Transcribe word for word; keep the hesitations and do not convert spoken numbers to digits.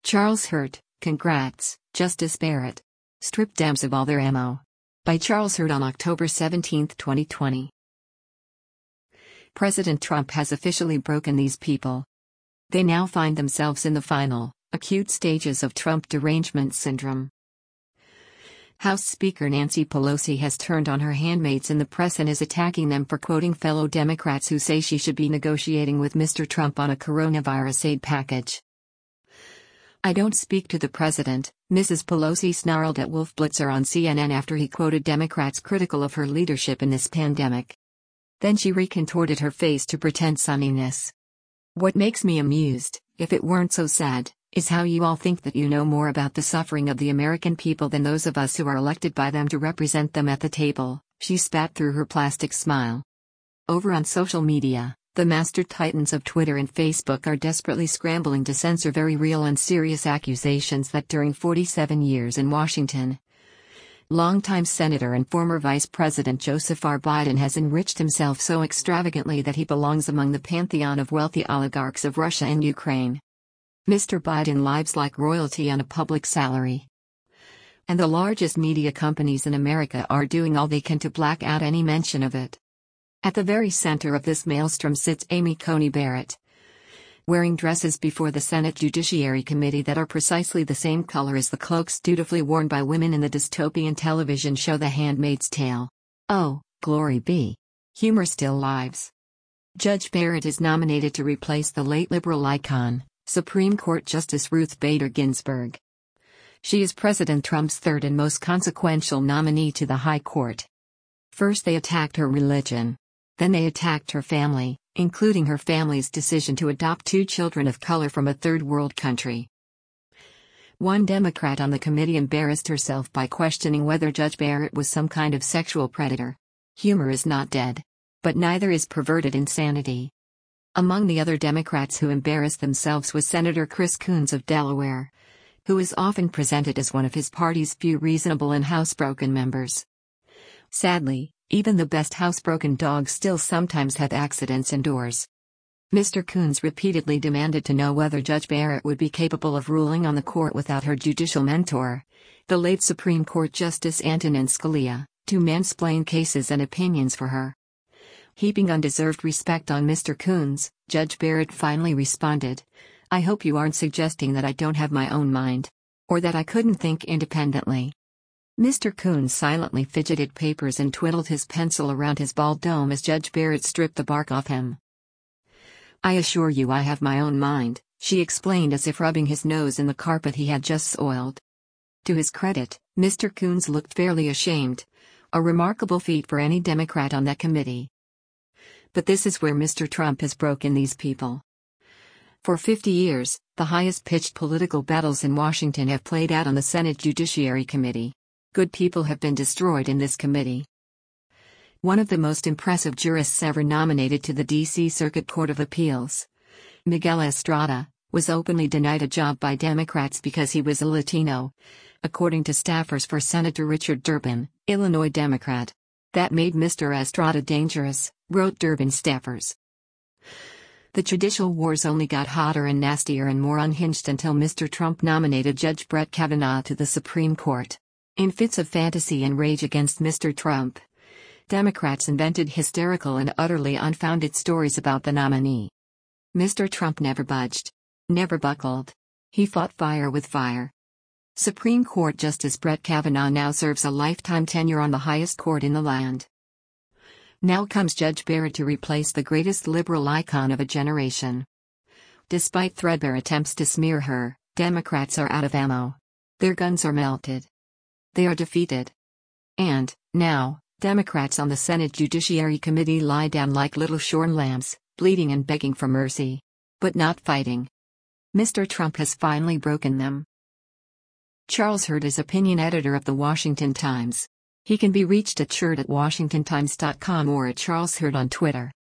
Charles Hurt, congrats, Justice Barrett. Strip Dems of all their ammo. By Charles Hurt on October seventeenth, twenty twenty. President Trump has officially broken these people. They now find themselves in the final, acute stages of Trump derangement syndrome. House Speaker Nancy Pelosi has turned on her handmaids in the press and is attacking them for quoting fellow Democrats who say she should be negotiating with Mister Trump on a coronavirus aid package. "I don't speak to the president," Missus Pelosi snarled at Wolf Blitzer on C N N after he quoted Democrats critical of her leadership in this pandemic. Then she recontorted her face to pretend sunniness. "What makes me amused, if it weren't so sad, is how you all think that you know more about the suffering of the American people than those of us who are elected by them to represent them at the table," she spat through her plastic smile. Over on social media, the master titans of Twitter and Facebook are desperately scrambling to censor very real and serious accusations that during forty-seven years in Washington, longtime Senator and former Vice President Joseph R. Biden has enriched himself so extravagantly that he belongs among the pantheon of wealthy oligarchs of Russia and Ukraine. Mister Biden lives like royalty on a public salary. And the largest media companies in America are doing all they can to black out any mention of it. At the very center of this maelstrom sits Amy Coney Barrett, wearing dresses before the Senate Judiciary Committee that are precisely the same color as the cloaks dutifully worn by women in the dystopian television show The Handmaid's Tale. Oh, glory be. Humor still lives. Judge Barrett is nominated to replace the late liberal icon, Supreme Court Justice Ruth Bader Ginsburg. She is President Trump's third and most consequential nominee to the High Court. First they attacked her religion. Then they attacked her family, including her family's decision to adopt two children of color from a third world country. One Democrat on the committee embarrassed herself by questioning whether Judge Barrett was some kind of sexual predator. Humor is not dead. But neither is perverted insanity. Among the other Democrats who embarrassed themselves was Senator Chris Coons of Delaware, who is often presented as one of his party's few reasonable and housebroken members. Sadly, even the best housebroken dogs still sometimes have accidents indoors. Mister Coons repeatedly demanded to know whether Judge Barrett would be capable of ruling on the court without her judicial mentor, the late Supreme Court Justice Antonin Scalia, to mansplain cases and opinions for her. Heaping undeserved respect on Mister Coons, Judge Barrett finally responded, "I hope you aren't suggesting that I don't have my own mind. Or that I couldn't think independently." Mister Coons silently fidgeted papers and twiddled his pencil around his bald dome as Judge Barrett stripped the bark off him. "I assure you I have my own mind," she explained as if rubbing his nose in the carpet he had just soiled. To his credit, Mister Coons looked fairly ashamed, a remarkable feat for any Democrat on that committee. But this is where Mister Trump has broken these people. For fifty years, the highest-pitched political battles in Washington have played out on the Senate Judiciary Committee. Good people have been destroyed in this committee. One of the most impressive jurists ever nominated to the D C Circuit Court of Appeals, Miguel Estrada, was openly denied a job by Democrats because he was a Latino, according to staffers for Senator Richard Durbin, Illinois Democrat. That made Mister Estrada dangerous, wrote Durbin staffers. The judicial wars only got hotter and nastier and more unhinged until Mister Trump nominated Judge Brett Kavanaugh to the Supreme Court. In fits of fantasy and rage against Mister Trump, Democrats invented hysterical and utterly unfounded stories about the nominee. Mister Trump never budged. Never buckled. He fought fire with fire. Supreme Court Justice Brett Kavanaugh now serves a lifetime tenure on the highest court in the land. Now comes Judge Barrett to replace the greatest liberal icon of a generation. Despite threadbare attempts to smear her, Democrats are out of ammo. Their guns are melted. They are defeated. And, now, Democrats on the Senate Judiciary Committee lie down like little shorn lambs, bleeding and begging for mercy. But not fighting. Mister Trump has finally broken them. Charles Hurt is opinion editor of The Washington Times. He can be reached at shirt at washington times dot com or at Charles Hurt on Twitter.